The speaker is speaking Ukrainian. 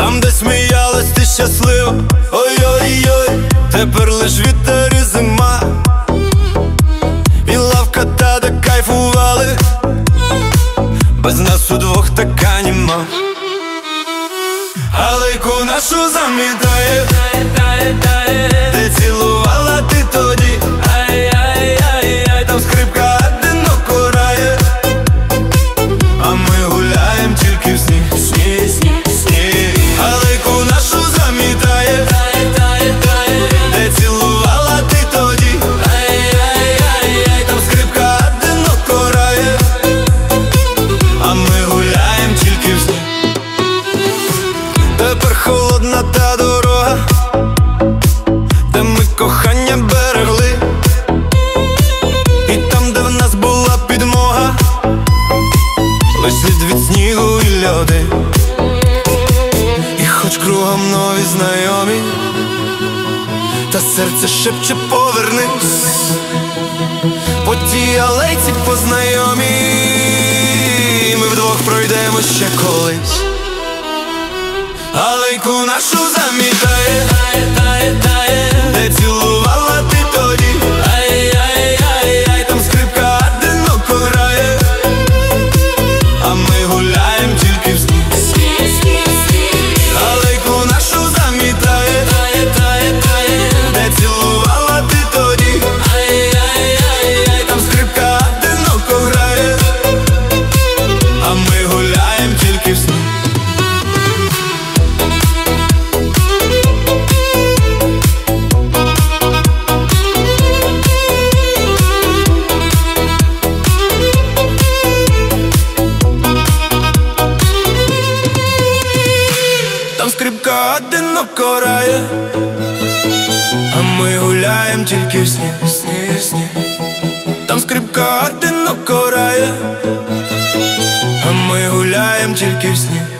Там, де сміялась ти щаслива, ой-ой-ой, тепер лиш вітер і зима. І лавка та, де кайфували, без нас удвох така німа. Алейку нашу замітає, де цілувала ти тоді, ай-яй-яй-яй, там скрипка одиноко грає, а ми гуляєм тільки в сні, сні, сні, сні. Алейку нашу замітає, де цілувала ти тоді, ай-яй-яй-яй, там скрипка одиноко грає, а ми гуляєм тільки в сні. Тепер холодна та дорога, де ми кохання берегли, і там, де в нас була підмога, лиш слід від снігу і льоди. І хоч кругом нові знайомі, та серце шепче повернись, по тій алейці познайомі, ми вдвох пройдемо ще колись. Алейку нашу замітає, де цілувала ти тоді, ай-яй-яй-яй, там скрипка одиноко грає, а ми гуляєм тільки в сні. Алейку нашу замітає, де цілувала ти тоді, ай-яй-яй-яй, там скрипка одиноко грає, а ми гуляєм тільки в сні. Там скрипка одиноко грає, а ми гуляєм тільки в сні, сні, сні. Там скрипка одиноко грає, а ми гуляєм тільки в сні.